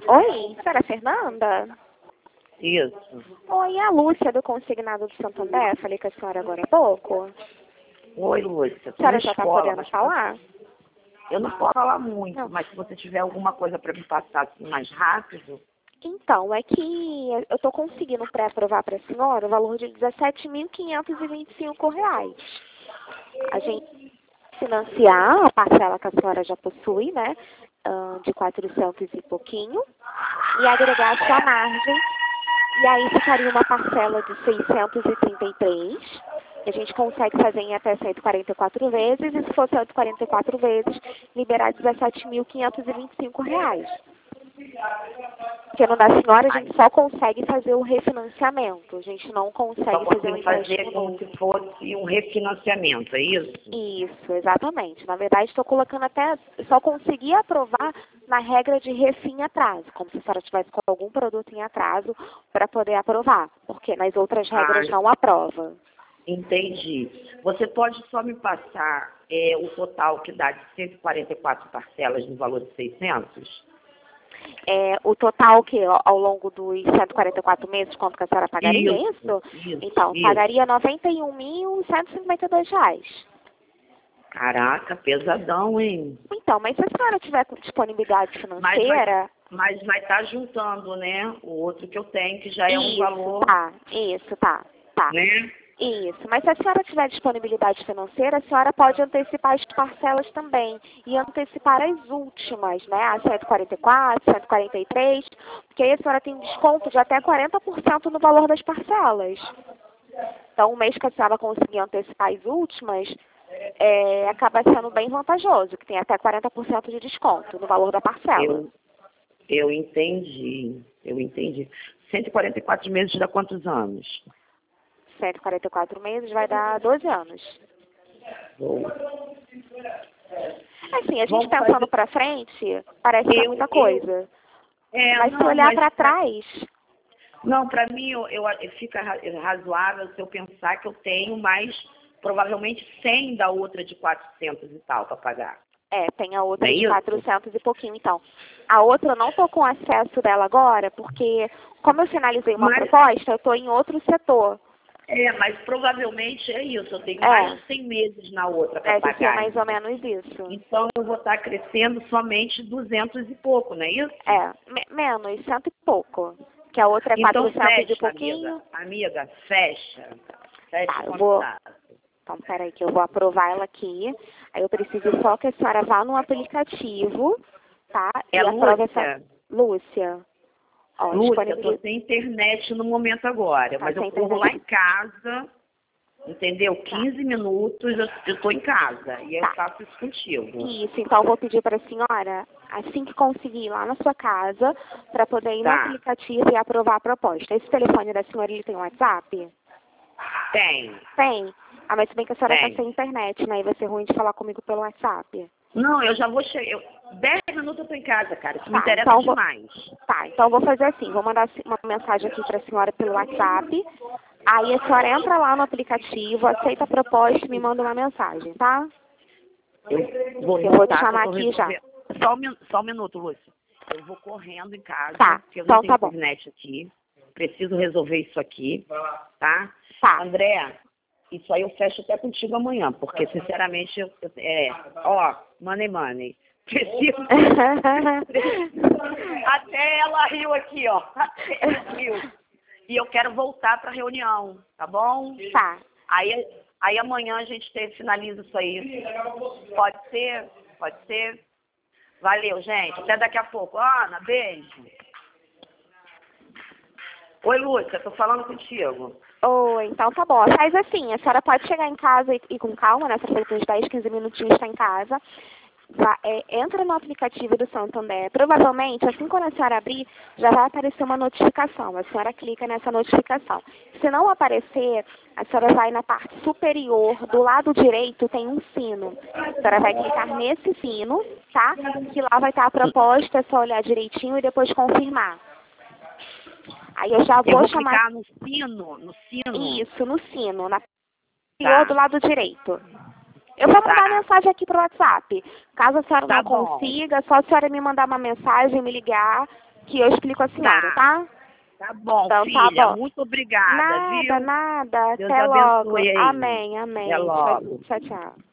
Oi, senhora Fernanda? Isso. Oi, é a Lúcia do Consignado do Santander. Falei com a senhora agora há pouco. Oi, Lúcia. A senhora já está podendo falar? Eu não posso falar muito, Não. mas se você tiver alguma coisa para me passar assim, mais rápido. Então, é que eu estou conseguindo pré-aprovar para a senhora o valor de R$ 17.525. A gente financiar a parcela que a senhora já possui, né? De 400 e pouquinho, e agregar a sua margem. E aí ficaria uma parcela de 633. A gente consegue fazer em até 144 vezes, e se for 144 vezes, liberar R$ 17.525. Porque no da senhora a gente só consegue fazer o refinanciamento, a gente não consegue Só fazer o consigo fazer empréstimo como novo. se fosse um refinanciamento, é isso? Isso, exatamente. Na verdade, estou colocando até, só consegui aprovar na regra de refim atraso, como se a senhora tivesse com algum produto em atraso para poder aprovar, porque nas outras regras não aprova. Entendi. Você pode só me passar o total que dá de 144 parcelas no valor de 600? O total que ao longo dos 144 meses, quanto que a senhora pagaria, isso? Então, pagaria R$ 91.152. Caraca, pesadão, hein? Então, mas se a senhora tiver com disponibilidade financeira... Mas vai estar juntando, né? O outro que eu tenho, que já é um valor... Tá. Né? Isso, mas se a senhora tiver disponibilidade financeira, a senhora pode antecipar as parcelas também. E antecipar as últimas, né? A 144, 143, porque aí a senhora tem desconto de até 40% no valor das parcelas. Então, o mês que a senhora conseguir antecipar as últimas, acaba sendo bem vantajoso, que tem até 40% de desconto no valor da parcela. Eu entendi. 144 meses dá quantos anos? 144 meses vai dar 12 anos. Bom. Assim, a gente pensando para frente, parece que é muita coisa. Mas se olhar para trás... Não, para mim, fica razoável se eu pensar que eu tenho mais, provavelmente, 100 da outra de 400 e tal para pagar. Tem a outra de 400 e pouquinho, então. A outra eu não estou com acesso dela agora, porque como eu finalizei uma proposta, eu estou em outro setor. Mas provavelmente é isso. Eu tenho mais de 100 meses na outra para pagar. Deve ser mais ou menos isso. Então, eu vou estar crescendo somente 200 e pouco, não é isso? Menos, 100 e pouco. Que a outra é então, 400 e pouquinho. Amiga, fecha. Fecha o contrato. Então, peraí, que eu vou aprovar ela aqui. Aí eu preciso só que a senhora vá no aplicativo, tá? E aprove essa... Lúcia. Lúcia, eu estou sem internet no momento agora, mas eu corro lá em casa, entendeu? 15 minutos eu estou em casa e eu faço isso contigo. Isso, então eu vou pedir para a senhora, assim que conseguir ir lá na sua casa, para poder ir no aplicativo e aprovar a proposta. Esse telefone da senhora, ele tem WhatsApp? Tem. Tem? Mas se bem que a senhora está sem internet, né? E vai ser ruim de falar comigo pelo WhatsApp. Não, eu já vou chegar. 10 minutos eu estou em casa, cara. Isso me interessa demais. Então eu vou fazer assim. Vou mandar uma mensagem aqui para a senhora pelo WhatsApp. Aí a senhora entra lá no aplicativo, aceita a proposta e me manda uma mensagem, tá? Eu vou te chamar aqui já. Só um minuto, Lúcia. Eu vou correndo em casa, porque eu então não tenho internet aqui. Preciso resolver isso aqui, tá? André, isso aí eu fecho até contigo amanhã, porque, sinceramente, money. Preciso. Até ela riu aqui, ó. Até ela riu. E eu quero voltar para a reunião, tá bom? Aí amanhã a gente finaliza isso aí. Pode ser? Pode ser? Valeu, gente. Até daqui a pouco. Ana, beijo. Oi, Lúcia, tô falando contigo. Oi, então tá bom. Faz assim, a senhora pode chegar em casa e com calma, né? Você foi uns 10, 15 minutinhos está em casa. Entra no aplicativo do Santander. Provavelmente, assim quando a senhora abrir, já vai aparecer uma notificação. A senhora clica nessa notificação. Se não aparecer, a senhora vai na parte superior, do lado direito tem um sino. A senhora vai clicar nesse sino, tá? Que lá vai estar a proposta, é só olhar direitinho e depois confirmar. Aí eu já vou chamar... clicar no sino? Isso, no sino, na superior do lado direito. Eu vou mandar mensagem aqui pro WhatsApp. Caso a senhora não consiga, só a senhora me mandar uma mensagem, me ligar, que eu explico a senhora, tá? Tá bom, então, filha. Tá bom. Muito obrigada, nada, viu? Nada. Deus Até logo. abençoe aí. Amém. Até logo. Tchau, tchau.